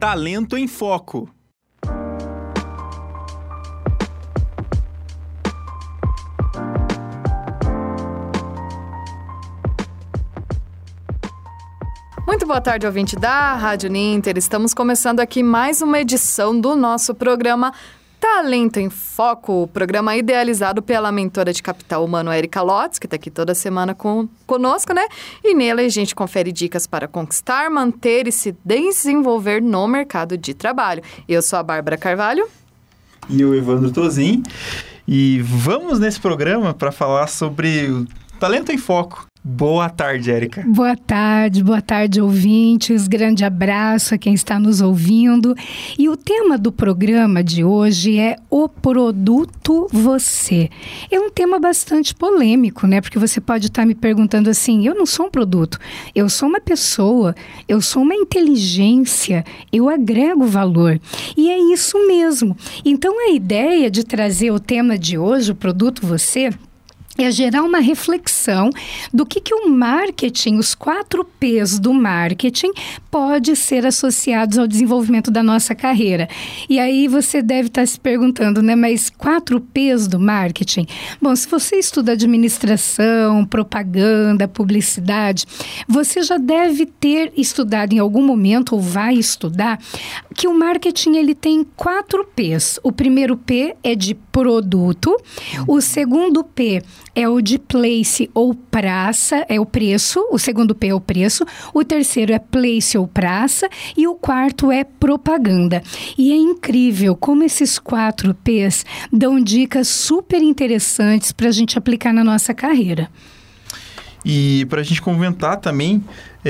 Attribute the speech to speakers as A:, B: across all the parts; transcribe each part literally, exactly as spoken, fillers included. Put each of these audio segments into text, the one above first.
A: Talento em Foco.
B: Muito boa tarde, ouvinte da Rádio Ninter. Estamos começando aqui mais uma edição do nosso programa Talento em Foco, programa idealizado pela mentora de capital humano Erika Lotz, que está aqui toda semana com, conosco, né? E nele a gente confere dicas para conquistar, manter e se desenvolver no mercado de trabalho. Eu sou a Bárbara Carvalho.
A: E eu, Evandro Tozin. E vamos nesse programa para falar sobre o Talento em Foco. Boa tarde, Erika.
C: Boa tarde, boa tarde, ouvintes. Grande abraço a quem está nos ouvindo. E o tema do programa de hoje é o produto você. É um tema bastante polêmico, né? Porque você pode estar me perguntando assim, eu não sou um produto, eu sou uma pessoa, eu sou uma inteligência, eu agrego valor. E é isso mesmo. Então, a ideia de trazer o tema de hoje, o produto você, é gerar uma reflexão do que, que o marketing, os quatro P's do marketing, pode ser associados ao desenvolvimento da nossa carreira. E aí você deve estar se perguntando, né? Mas quatro P's do marketing? Bom, se você estuda administração, propaganda, publicidade, você já deve ter estudado em algum momento, ou vai estudar, que o marketing ele tem quatro P's. O primeiro P é de produto, o segundo P é o de place ou praça, é o preço, o segundo P é o preço, o terceiro é place ou praça e o quarto é propaganda. E é incrível como esses quatro P's dão dicas super interessantes para a gente aplicar na nossa carreira.
A: E para a gente comentar também,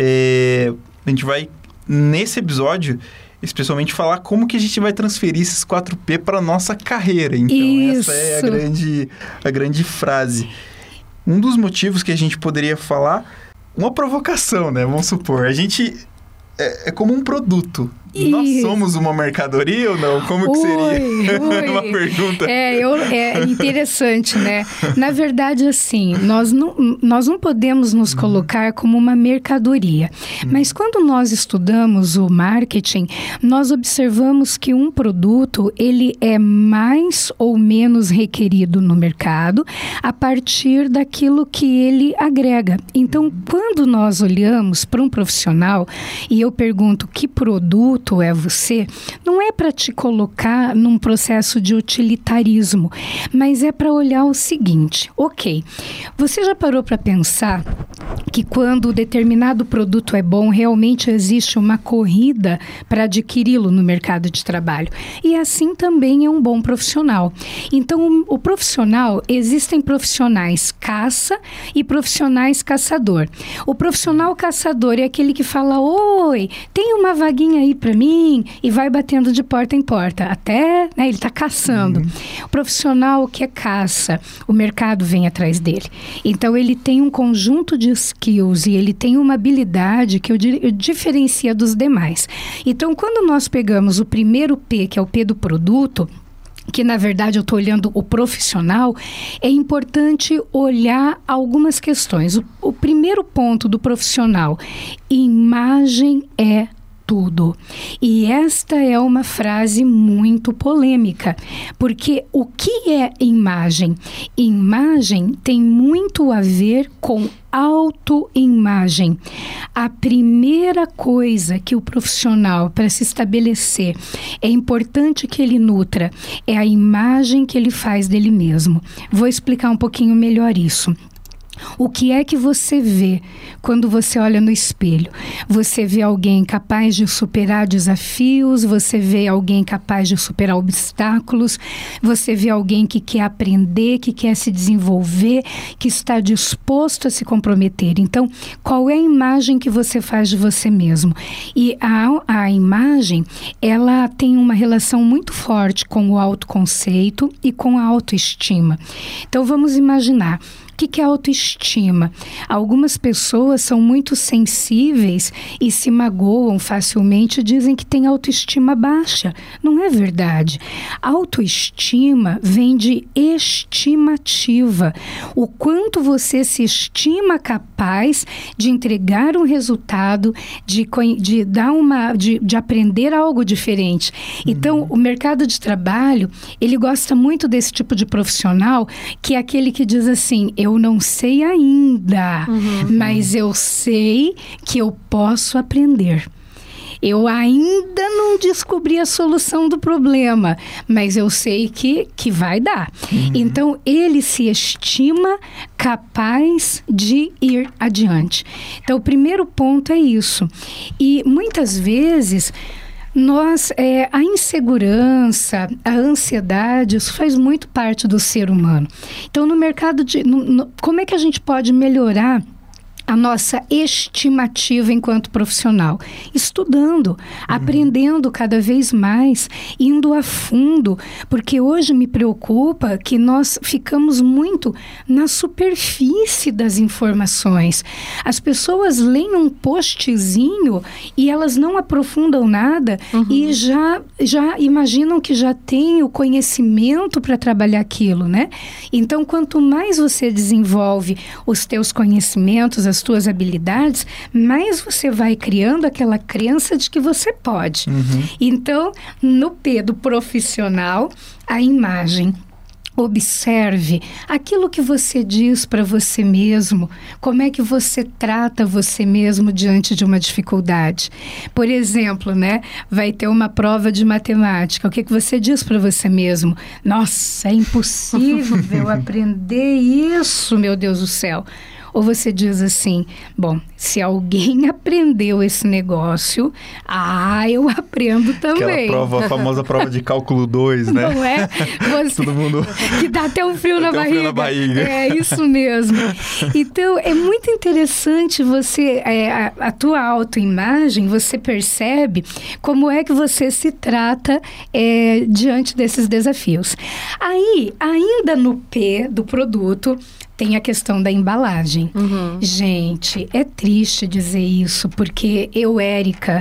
A: é, a gente vai, nesse episódio, especialmente falar como que a gente vai transferir esses quatro P para a nossa carreira. Então,
C: Isso.
A: essa é a grande, a grande frase. Um dos motivos que a gente poderia falar, uma provocação, né? Vamos supor, a gente é, é como um produto.
C: Isso.
A: Nós somos uma mercadoria ou não? Como que
C: ui,
A: seria?
C: Ui.
A: Uma pergunta.
C: É, eu, é interessante, né? Na verdade, assim, nós não, nós não podemos nos uhum. colocar como uma mercadoria. Uhum. Mas quando nós estudamos o marketing, nós observamos que um produto, ele é mais ou menos requerido no mercado a partir daquilo que ele agrega. Então, quando nós olhamos para um profissional e eu pergunto que produto é você, não é para te colocar num processo de utilitarismo, mas é para olhar o seguinte, ok, você já parou para pensar que quando determinado produto é bom, realmente existe uma corrida para adquiri-lo no mercado de trabalho. E assim também é um bom profissional. Então, o, o profissional, existem profissionais caça e profissionais caçador. O profissional caçador é aquele que fala, oi, tem uma vaguinha aí para mim, e vai batendo de porta em porta, até, né, ele está caçando. Uhum. O profissional que é caça, o mercado vem atrás dele. Então, ele tem um conjunto de skills e ele tem uma habilidade que eu, eu diferencia dos demais. Então, quando nós pegamos o primeiro P, que é o P do produto, que na verdade eu estou olhando o profissional, é importante olhar algumas questões. O, o primeiro ponto do profissional, imagem é tudo. E esta é uma frase muito polêmica, porque o que é imagem? Imagem tem muito a ver com autoimagem. A primeira coisa que o profissional, para se estabelecer, é importante que ele nutra, é a imagem que ele faz dele mesmo. Vou explicar um pouquinho melhor isso. O que é que você vê quando você olha no espelho? Você vê alguém capaz de superar desafios, você vê alguém capaz de superar obstáculos, você vê alguém que quer aprender, que quer se desenvolver, que está disposto a se comprometer. Então, qual é a imagem que você faz de você mesmo? E a, a imagem, ela tem uma relação muito forte com o autoconceito e com a autoestima. Então, vamos imaginar. O que, que é autoestima? Algumas pessoas são muito sensíveis e se magoam facilmente e dizem que têm autoestima baixa. Não é verdade. Autoestima vem de estimativa. O quanto você se estima capaz de entregar um resultado, de, de dar uma, de, de aprender algo diferente. Então, uhum. o mercado de trabalho, ele gosta muito desse tipo de profissional, que é aquele que diz assim, eu não sei ainda, uhum. mas eu sei que eu posso aprender. Eu ainda não descobri a solução do problema, mas eu sei que, que vai dar. Uhum. Então, ele se estima capaz de ir adiante. Então, o primeiro ponto é isso. E, muitas vezes, nós, é, a insegurança, a ansiedade, isso faz muito parte do ser humano. Então, no mercado de... No, no, como é que a gente pode melhorar a nossa estimativa enquanto profissional? Estudando, uhum. aprendendo cada vez mais, indo a fundo, porque hoje me preocupa que nós ficamos muito na superfície das informações. As pessoas leem um postzinho e elas não aprofundam nada uhum. e já, já imaginam que já tem o conhecimento para trabalhar aquilo, né? Então, quanto mais você desenvolve os teus conhecimentos, as tuas habilidades, mais você vai criando aquela crença de que você pode. Uhum. Então, no P do profissional, a imagem. Observe aquilo que você diz para você mesmo, como é que você trata você mesmo diante de uma dificuldade. Por exemplo, né, vai ter uma prova de matemática, o que, que você diz para você mesmo? Nossa, é impossível aprender isso, meu Deus do céu. Ou você diz assim, bom, se alguém aprendeu esse negócio, ah, eu aprendo também.
A: Aquela prova, a famosa prova de cálculo dois, né?
C: Não é? Você, Todo mundo... Que dá até um frio, na,
A: até
C: barriga.
A: Um frio na barriga.
C: É isso mesmo. Então, é muito interessante você, é, a, a tua autoimagem, você percebe como é que você se trata é, diante desses desafios. Aí, ainda no P do produto, tem a questão da embalagem. Uhum. Gente, é triste dizer isso, porque eu, Érica,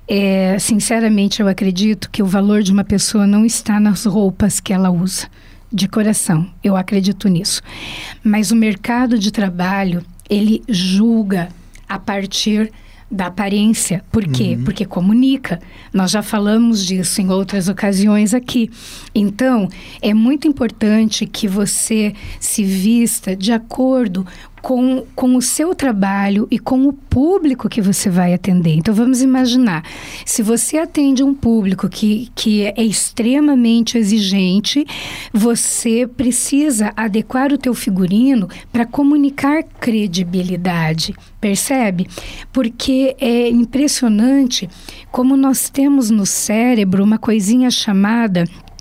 C: é, sinceramente, eu acredito que o valor de uma pessoa não está nas roupas que ela usa. De coração, eu acredito nisso. Mas o mercado de trabalho, ele julga a partir da aparência. Por quê? Uhum. Porque comunica. Nós já falamos disso em outras ocasiões aqui. Então, é muito importante que você se vista de acordo com, com o seu trabalho e com o público que você vai atender. Então, vamos imaginar, se você atende um público que, que é extremamente exigente, você precisa adequar o teu figurino para comunicar credibilidade. Percebe? Porque é impressionante como nós temos no cérebro uma coisinha chamada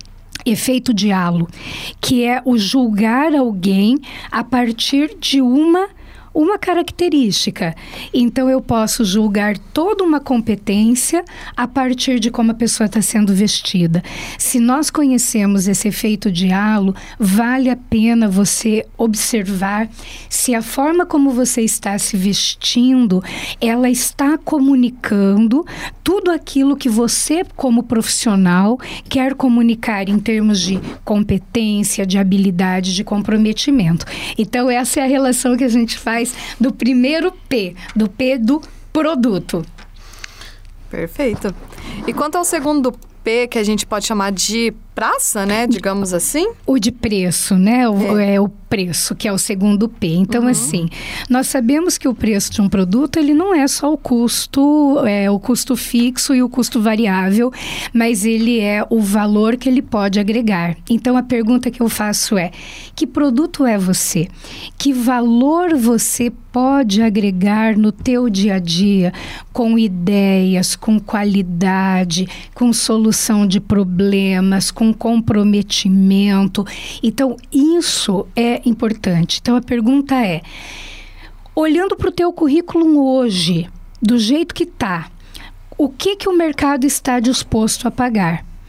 C: efeito de halo, que é o julgar alguém a partir de uma uma característica. Então, eu posso julgar toda uma competência a partir de como a pessoa está sendo vestida. Se nós conhecemos esse efeito de halo, vale a pena você observar se a forma como você está se vestindo, ela está comunicando tudo aquilo que você, como profissional, quer comunicar em termos de competência, de habilidade, de comprometimento. Então, essa é a relação que a gente faz do primeiro P, do P do produto.
B: Perfeito. E quanto ao segundo P, que a gente pode chamar de praça, né? Digamos assim?
C: O de preço, né? O, é. é o preço, que é o segundo P. Então, uhum. assim, nós sabemos que o preço de um produto, ele não é só o custo, é, o custo fixo e o custo variável, mas ele é o valor que ele pode agregar. Então, a pergunta que eu faço é, que produto é você? Que valor você pode agregar no teu dia a dia, com ideias, com qualidade, com solução de problemas, com comprometimento? Então, isso é importante. Então, a pergunta é, olhando para o teu currículo hoje, do jeito que está, o que, que o mercado está disposto a pagar?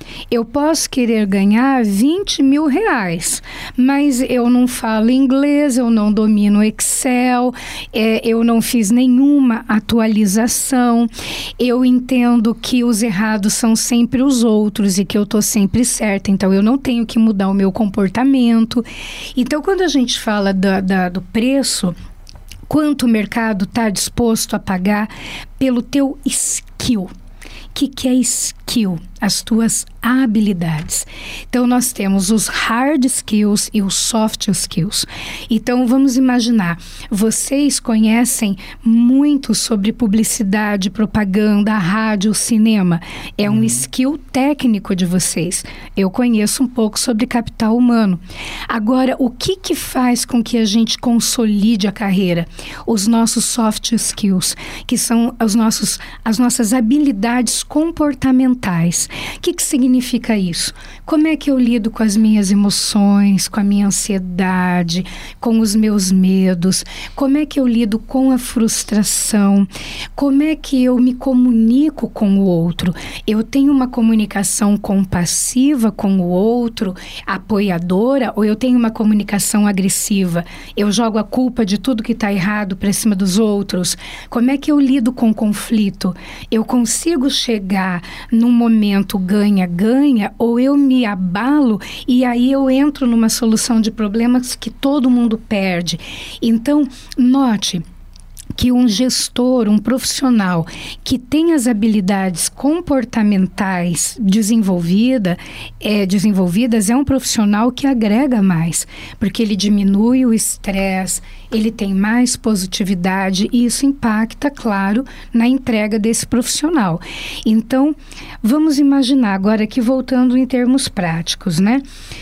C: Eu posso querer ganhar vinte mil reais, mas eu não falo inglês, eu não domino Excel, é, eu não fiz nenhuma atualização, eu entendo que os errados são sempre os outros e que eu estou sempre certa, então eu não tenho que mudar o meu comportamento. Então, quando a gente fala da, da, do preço, quanto o mercado está disposto a pagar pelo teu skill. O que, que é skill? As tuas habilidades. Então, nós temos os hard skills e os soft skills. Então, vamos imaginar, vocês conhecem muito sobre publicidade, propaganda, rádio, cinema. É um uhum. skill técnico de vocês. Eu conheço um pouco sobre capital humano. Agora, o que que faz com que a gente consolide a carreira? Os nossos soft skills, que são os nossos, as nossas habilidades comportamentais. O que que significa isso? Como é que eu lido com as minhas emoções, com a minha ansiedade, com os meus medos? Como é que eu lido com a frustração? Como é que eu me comunico com o outro? Eu tenho uma comunicação compassiva com o outro, apoiadora, ou eu tenho uma comunicação agressiva? Eu jogo a culpa de tudo que está errado para cima dos outros? Como é que eu lido com o conflito? Eu consigo chegar num momento ganha-ganha, ou eu me abalo e aí eu entro numa solução de problemas que todo mundo perde. Então, note que um gestor, um profissional que tem as habilidades comportamentais desenvolvida, é, desenvolvidas é um profissional que agrega mais, porque ele diminui o estresse, ele tem mais positividade e isso impacta, claro, na entrega desse profissional. Então, vamos imaginar agora aqui voltando em termos práticos, né?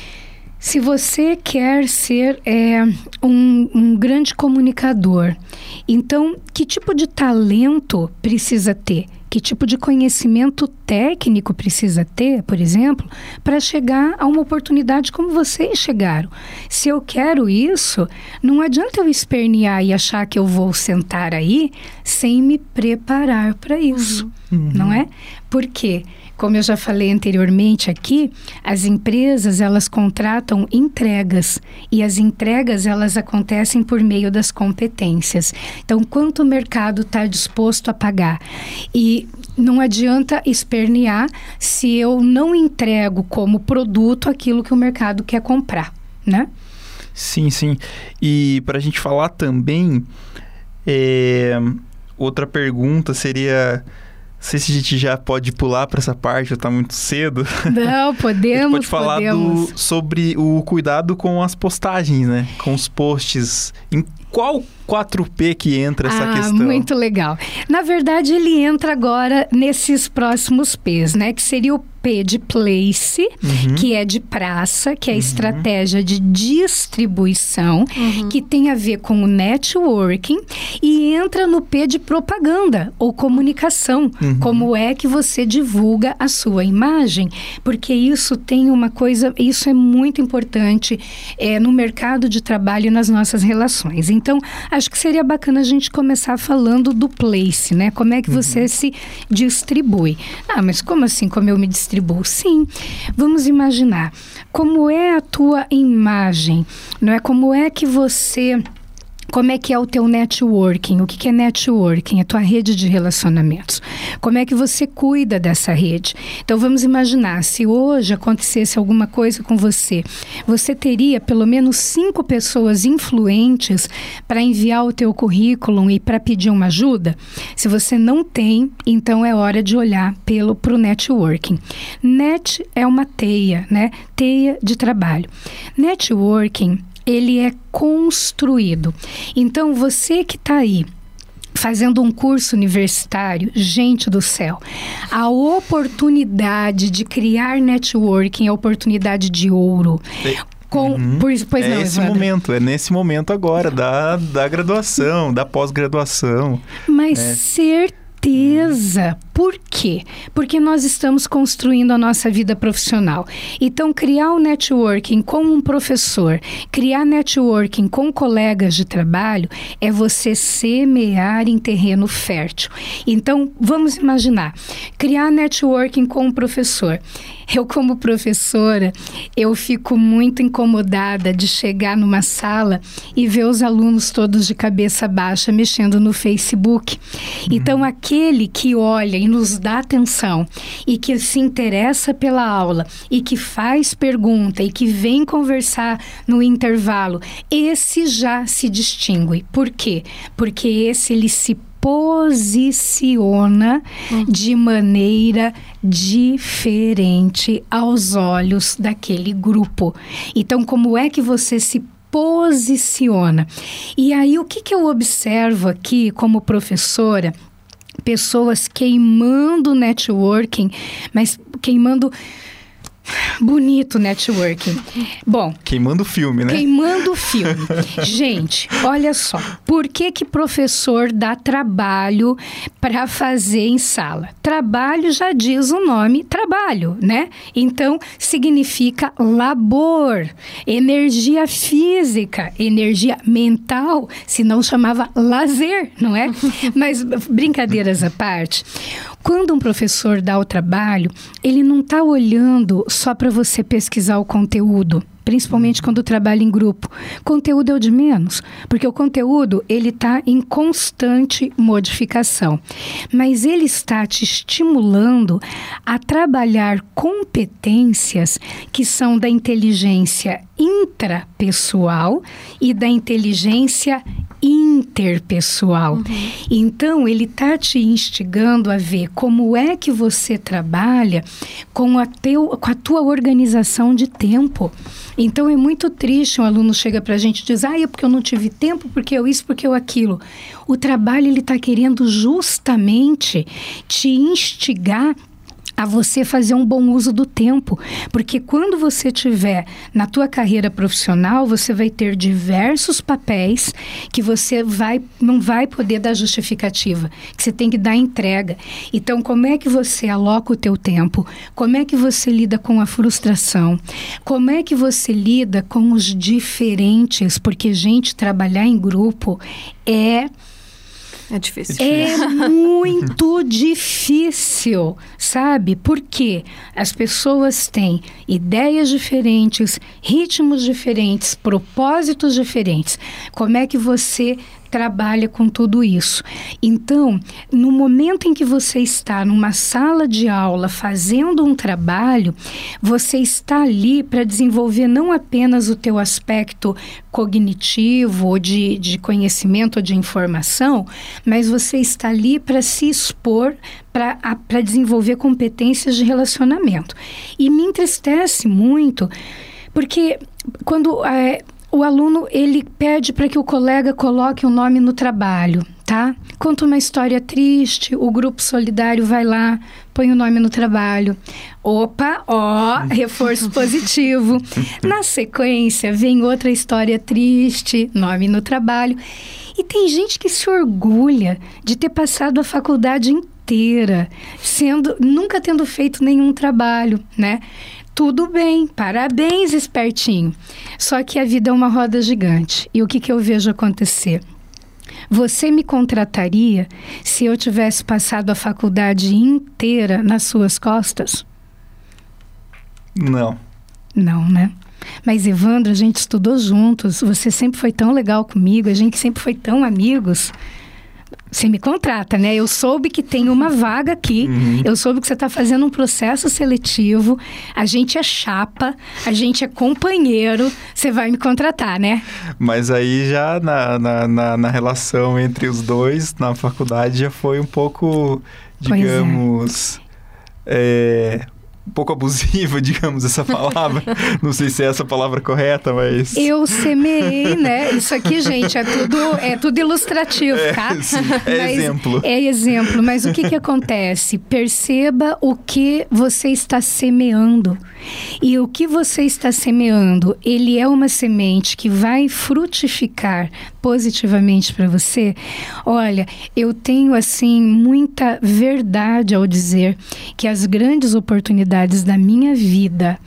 C: Se você quer ser é, um, um grande comunicador, então, que tipo de talento precisa ter? Que tipo de conhecimento técnico precisa ter, por exemplo, para chegar a uma oportunidade como vocês chegaram? Se eu quero isso, não adianta eu espernear e achar que eu vou sentar aí sem me preparar para isso, uhum. não é? Por quê? Como eu já falei anteriormente aqui, as empresas, elas contratam entregas e as entregas, elas acontecem por meio das competências. Então, quanto o mercado está disposto a pagar? E não adianta espernear se eu não entrego como produto aquilo que o mercado quer comprar, né?
A: Sim, sim. E para a gente falar também, é, outra pergunta seria... Não sei se a gente já pode pular para essa parte, já está muito cedo.
C: Não, podemos,
A: a gente pode falar
C: podemos.
A: Do, sobre o cuidado com as postagens, né? Com os posts. Em qual quatro P que entra essa
C: ah,
A: questão?
C: Muito legal. Na verdade, ele entra agora nesses próximos P's, né? Que seria o P de place, uhum. que é de praça, que é a uhum. estratégia de distribuição, uhum. que tem a ver com o networking, e entra no P de propaganda ou comunicação. Uhum. Como é que você divulga a sua imagem? Porque isso tem uma coisa, isso é muito importante é, no mercado de trabalho e nas nossas relações. Então, acho que seria bacana a gente começar falando do place, né? Como é que uhum. você se distribui? Ah, mas como assim, como eu me distribuo? Sim, vamos imaginar como é a tua imagem, não é? Como é que você... Como é que é o teu networking? O que que é networking? É a tua rede de relacionamentos. Como é que você cuida dessa rede? Então, vamos imaginar, se hoje acontecesse alguma coisa com você, você teria pelo menos cinco pessoas influentes para enviar o teu currículo e para pedir uma ajuda? Se você não tem, então é hora de olhar pelo, pro networking. Net é uma teia, né? Teia de trabalho. Networking, ele é construído. Então, você que está aí fazendo um curso universitário, gente do céu, a oportunidade de criar networking é a oportunidade de ouro. Com,
A: uhum.
C: por, pois
A: é
C: não,
A: esse
C: Evandro.
A: momento, é nesse momento agora, da, da graduação, da pós-graduação.
C: Mas
A: é.
C: certeza... Por quê? Porque nós estamos construindo a nossa vida profissional. Então, criar um networking com um professor, criar networking com colegas de trabalho, é você semear em terreno fértil. Então, vamos imaginar, criar networking com um professor. Eu, como professora, eu fico muito incomodada de chegar numa sala e ver os alunos todos de cabeça baixa mexendo no Facebook. Então, aquele que olha e nos dá atenção e que se interessa pela aula e que faz pergunta e que vem conversar no intervalo, esse já se distingue. Por quê? Porque esse, ele se posiciona uhum. de maneira diferente aos olhos daquele grupo. Então, como é que você se posiciona? E aí, o que, que eu observo aqui como professora? Pessoas queimando networking, mas queimando... Bonito networking. Bom...
A: Queimando o filme, né?
C: Queimando o filme. Gente, olha só. Por que que professor dá trabalho para fazer em sala? Trabalho já diz o nome, trabalho, né? Então, significa labor, energia física, energia mental, se não chamava lazer, não é? Mas, brincadeiras à parte... Quando um professor dá o trabalho, ele não está olhando só para você pesquisar o conteúdo, principalmente quando trabalha em grupo. Conteúdo é o de menos, porque o conteúdo ele está em constante modificação. Mas ele está te estimulando a trabalhar competências que são da inteligência intrapessoal e da inteligência interpessoal. Uhum. Então, ele está te instigando a ver como é que você trabalha com a, teu, com a tua organização de tempo. Então, é muito triste um aluno chega para a gente e diz, ah, é porque eu não tive tempo, porque eu isso, porque eu aquilo. O trabalho, ele está querendo justamente te instigar a você fazer um bom uso do tempo, porque quando você tiver na tua carreira profissional, você vai ter diversos papéis que você vai, não vai poder dar justificativa, que você tem que dar entrega. Então, como é que você aloca o teu tempo? Como é que você lida com a frustração? Como é que você lida com os diferentes? Porque, gente, trabalhar em grupo é...
B: É difícil.
C: É muito difícil, sabe? Porque as pessoas têm ideias diferentes, ritmos diferentes, propósitos diferentes. Como é que você trabalha com tudo isso? Então, no momento em que você está numa sala de aula fazendo um trabalho, você está ali para desenvolver não apenas o teu aspecto cognitivo, ou de, de conhecimento ou de informação, mas você está ali para se expor, para desenvolver competências de relacionamento. E me entristece muito, porque quando... É, o aluno, ele pede para que o colega coloque o nome no trabalho, tá? Conta uma história triste, o grupo solidário vai lá, põe o nome no trabalho. Opa, ó, reforço positivo. Na sequência, vem outra história triste, nome no trabalho. E tem gente que se orgulha de ter passado a faculdade inteira, sendo, nunca tendo feito nenhum trabalho, né? Tudo bem, parabéns, espertinho. Só que a vida é uma roda gigante. E o que, que eu vejo acontecer? Você me contrataria se eu tivesse passado a faculdade inteira nas suas costas?
A: Não.
C: Não, né? Mas, Evandro, a gente estudou juntos. Você sempre foi tão legal comigo. A gente sempre foi tão amigos. Você me contrata, né? Eu soube que tem uma vaga aqui, uhum. Eu soube que você está fazendo um processo seletivo, a gente é chapa, a gente é companheiro, você vai me contratar, né?
A: Mas aí já na, na, na, na relação entre os dois, na faculdade, já foi um pouco, digamos... É. É, um pouco abusiva, digamos, essa palavra. Não sei se é essa palavra correta, mas...
C: Eu semeei, né? Isso aqui, gente, é tudo, é tudo ilustrativo,
A: é,
C: tá?
A: Sim, é mas, exemplo.
C: É exemplo, mas o que que acontece? Perceba o que você está semeando. E o que você está semeando, ele é uma semente que vai frutificar positivamente para você? Olha, eu tenho assim muita verdade ao dizer que as grandes oportunidades da minha vida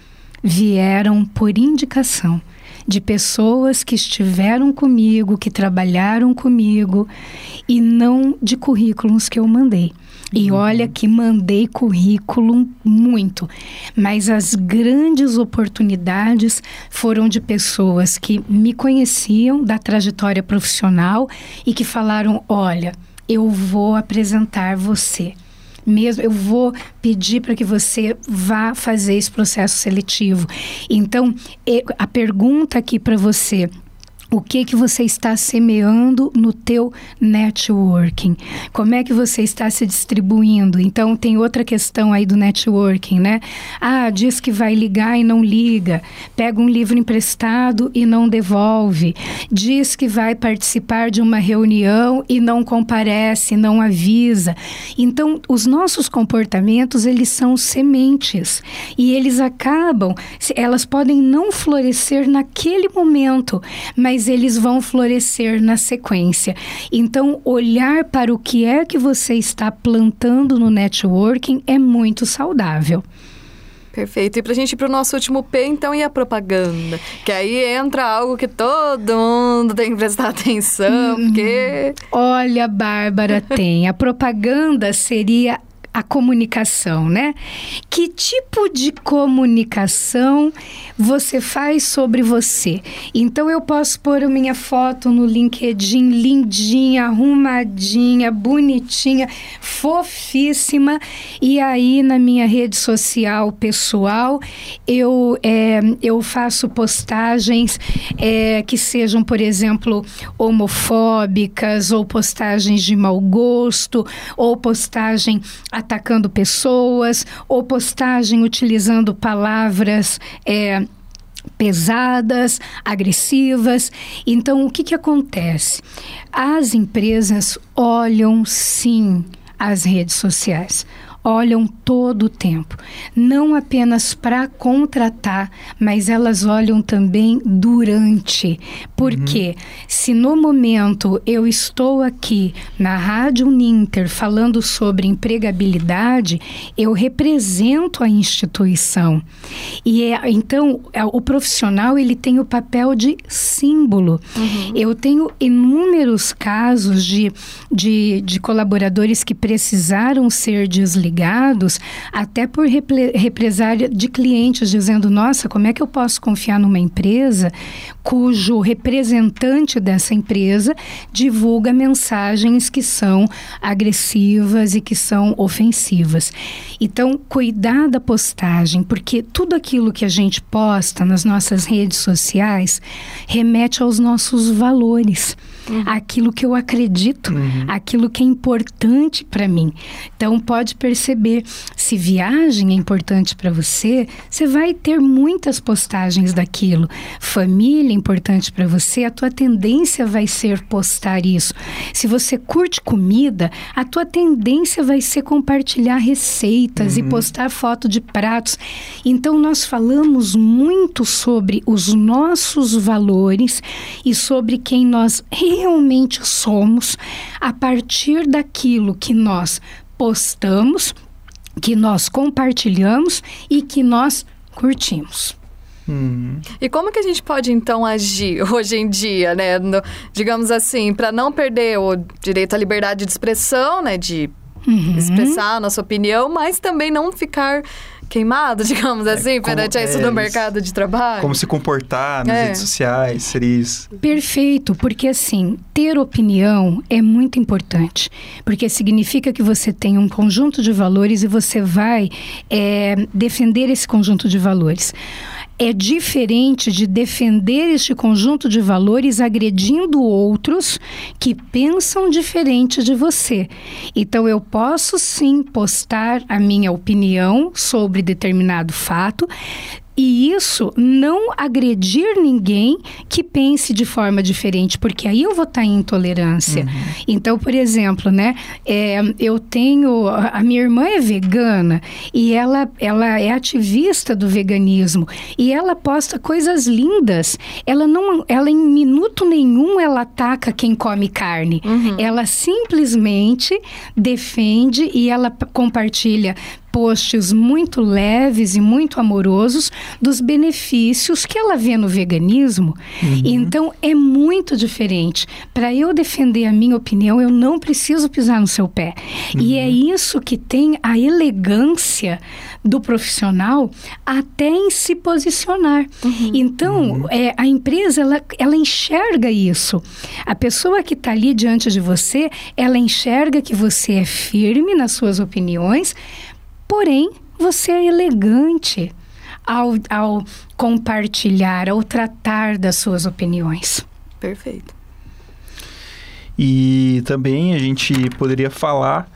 C: vieram por indicação de pessoas que estiveram comigo, que trabalharam comigo, e não de currículos que eu mandei. E olha que mandei currículo muito, mas as grandes oportunidades foram de pessoas que me conheciam da trajetória profissional e que falaram, olha, eu vou apresentar você. Mesmo, eu vou pedir para que você vá fazer esse processo seletivo. Então, a pergunta aqui para você: o que que você está semeando no teu networking? Como é que você está se distribuindo? Então, tem outra questão aí do networking, né? Ah, diz que vai ligar e não liga. Pega um livro emprestado e não devolve. Diz que vai participar de uma reunião e não comparece, não avisa. Então, os nossos comportamentos, eles são sementes. E eles acabam, elas podem não florescer naquele momento, mas mas eles vão florescer na sequência. Então, olhar para o que é que você está plantando no networking é muito saudável.
B: Perfeito. E para a gente ir para o nosso último P, então, e a propaganda? Que aí entra algo que todo mundo tem que prestar atenção, hum, porque...
C: Olha, Bárbara, tem. A propaganda seria a comunicação, né? Que tipo de comunicação você faz sobre você? Então, eu posso pôr a minha foto no LinkedIn, lindinha, arrumadinha, bonitinha, fofíssima, e aí na minha rede social pessoal, eu, é, eu faço postagens é, que sejam, por exemplo, homofóbicas, ou postagens de mau gosto, ou postagem atacando pessoas, ou postagem utilizando palavras é, pesadas, agressivas. Então, o que que acontece? As empresas olham, sim, as redes sociais. Olham todo o tempo, não apenas para contratar, mas elas olham também durante. Porque uhum. se no momento eu estou aqui na Rádio Uninter falando sobre empregabilidade, eu represento a instituição. E é, então, o profissional, ele tem o papel de símbolo. Uhum. Eu tenho inúmeros casos de, de, de colaboradores que precisaram ser desligados, até por repre- represária de clientes, dizendo, nossa, como é que eu posso confiar numa empresa cujo representante dessa empresa divulga mensagens que são agressivas e que são ofensivas. Então, cuidar da postagem, porque tudo aquilo que a gente posta nas nossas redes sociais remete aos nossos valores. Uhum. Aquilo que eu acredito, uhum. aquilo que é importante para mim. Então, pode perceber, se viagem é importante para você, você vai ter muitas postagens daquilo. Família é importante para você, a tua tendência vai ser postar isso. Se você curte comida, a tua tendência vai ser compartilhar receitas uhum. e postar foto de pratos. Então, nós falamos muito sobre os nossos valores e sobre quem nós realmente somos a partir daquilo que nós postamos, que nós compartilhamos e que nós curtimos.
B: Hum. E como que a gente pode, então, agir hoje em dia, né? No, digamos assim, para não perder o direito à liberdade de expressão, né? De uhum. expressar a nossa opinião, mas também não ficar queimado, digamos assim, é, perante a isso é, do mercado de trabalho.
A: Como se comportar nas é. redes sociais, seria isso.
C: Perfeito, porque assim, ter opinião é muito importante, porque significa que você tem um conjunto de valores e você vai é, defender esse conjunto de valores. É diferente de defender este conjunto de valores agredindo outros que pensam diferente de você. Então, eu posso sim postar a minha opinião sobre determinado fato E isso não agredir ninguém que pense de forma diferente, porque aí eu vou estar em intolerância. Uhum. Então, por exemplo, né, é, eu tenho... A minha irmã é vegana e ela, ela é ativista do veganismo. E ela posta coisas lindas. Ela, não, ela em minuto nenhum, ela ataca quem come carne. Uhum. Ela simplesmente defende e ela compartilha posts muito leves e muito amorosos dos benefícios que ela vê no veganismo. Uhum. Então, é muito diferente. Para eu defender a minha opinião, eu não preciso pisar no seu pé. Uhum. E é isso que tem a elegância do profissional até em se posicionar. Uhum. Então, uhum. É, a empresa, ela, ela enxerga isso. A pessoa que está ali diante de você, ela enxerga que você é firme nas suas opiniões, porém, você é elegante ao, ao compartilhar, ao tratar das suas opiniões.
B: Perfeito.
A: E também a gente poderia falar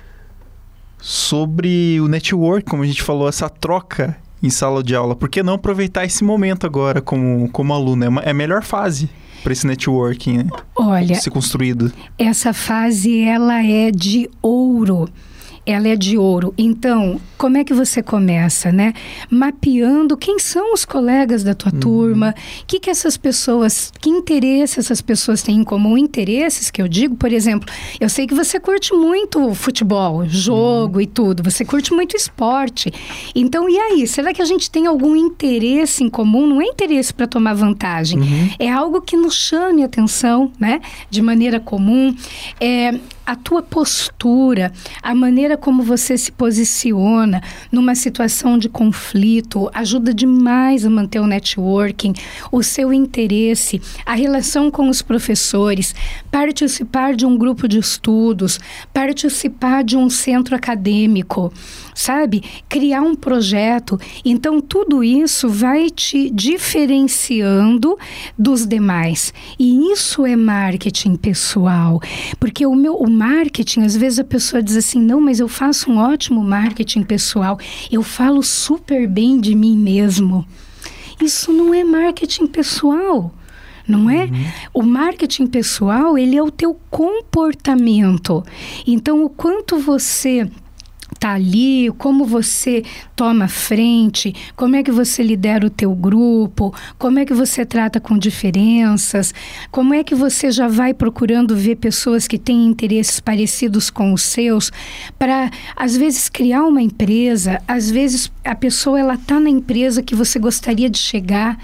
A: sobre o network, como a gente falou, essa troca em sala de aula. Por que não aproveitar esse momento agora como, como aluno? É, uma, é a melhor fase para esse networking, né?
C: Olha,
A: ser construído.
C: Essa fase, ela é de ouro. Ela é de ouro. Então, como é que você começa, né? Mapeando quem são os colegas da tua uhum. turma, o que que essas pessoas, que interesse essas pessoas têm em comum, interesses que eu digo, por exemplo, eu sei que você curte muito futebol, jogo uhum. e tudo, você curte muito esporte. Então, e aí? Será que a gente tem algum interesse em comum? Não é interesse para tomar vantagem, uhum. é algo que nos chame a atenção, né? De maneira comum. É... A tua postura, a maneira como você se posiciona numa situação de conflito, ajuda demais a manter o networking, o seu interesse, a relação com os professores, participar de um grupo de estudos, participar de um centro acadêmico, sabe? Criar um projeto. Então, tudo isso vai te diferenciando dos demais. E isso é marketing pessoal, porque o meu... O marketing, às vezes a pessoa diz assim, não, mas eu faço um ótimo marketing pessoal, eu falo super bem de mim mesmo. Isso não é marketing pessoal, não é? Uhum. O marketing pessoal, ele é o teu comportamento. Então, o quanto você tá ali, como você toma frente, como é que você lidera o teu grupo, como é que você trata com diferenças, como é que você já vai procurando ver pessoas que têm interesses parecidos com os seus, para, às vezes, criar uma empresa, às vezes a pessoa, ela tá na empresa que você gostaria de chegar.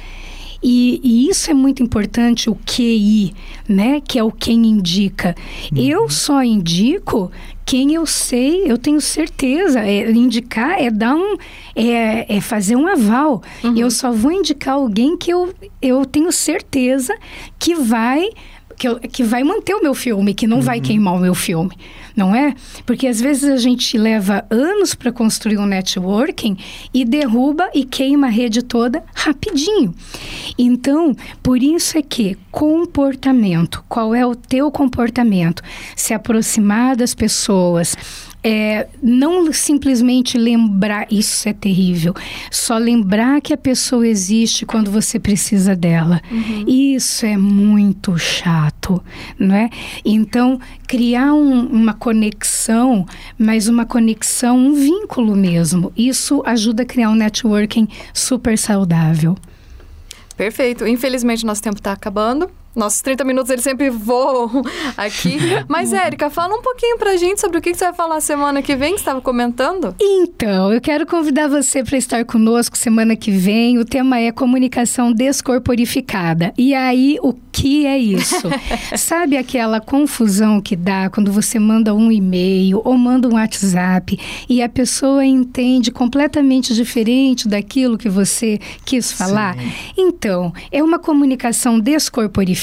C: E, e isso é muito importante, o Q I, né? Que é o quem indica. Uhum. Eu só indico quem eu sei, eu tenho certeza. É, indicar é dar um... É, é fazer um aval. Uhum. Eu só vou indicar alguém que eu, eu tenho certeza que vai... Que, eu, que vai manter o meu filme, que não uhum. vai queimar o meu filme, não é? Porque às vezes a gente leva anos para construir um networking e derruba e queima a rede toda rapidinho. Então, por isso é que comportamento, qual é o teu comportamento? Se aproximar das pessoas... É, não simplesmente lembrar, isso é terrível, só lembrar que a pessoa existe quando você precisa dela. Uhum. Isso é muito chato, não é? Então, criar um, uma conexão, mas uma conexão, um vínculo mesmo. Isso ajuda a criar um networking super saudável.
B: Perfeito. Infelizmente, nosso tempo está acabando. Nossos trinta minutos, eles sempre voam aqui. Mas, Érica, fala um pouquinho pra gente sobre o que você vai falar semana que vem, que você estava comentando.
C: Então, eu quero convidar você para estar conosco semana que vem. O tema é comunicação descorporificada. E aí, o que é isso? Sabe aquela confusão que dá quando você manda um e-mail ou manda um WhatsApp e a pessoa entende completamente diferente daquilo que você quis falar? Sim. Então, é uma comunicação descorporificada.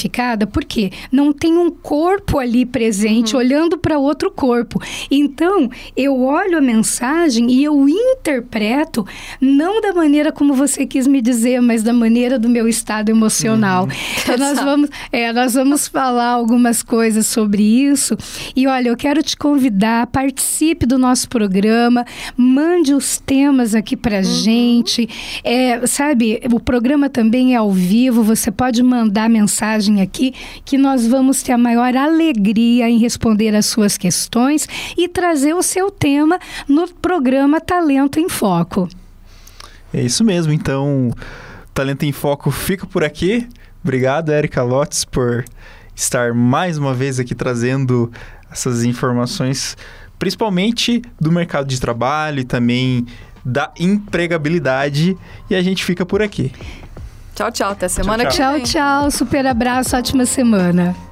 C: qualificada, porque não tem um corpo ali presente, uhum. olhando para outro corpo. Então, eu olho a mensagem e eu interpreto, não da maneira como você quis me dizer, mas da maneira do meu estado emocional. Uhum. Então, nós vamos, é, nós vamos falar algumas coisas sobre isso. E, olha, eu quero te convidar, participe do nosso programa, mande os temas aqui pra uhum. gente. É, sabe, o programa também é ao vivo, você pode mandar mensagem aqui, que nós vamos ter a maior alegria em responder as suas questões e trazer o seu tema no programa Talento em Foco.
A: É isso mesmo, então, Talento em Foco fica por aqui. Obrigado, Érica Lotz, por estar mais uma vez aqui trazendo essas informações, principalmente do mercado de trabalho e também da empregabilidade. E a gente fica por aqui.
B: Tchau, tchau. Até semana
A: tchau,
B: que
C: tchau.
B: vem.
C: Tchau, tchau. Super abraço. Ótima semana.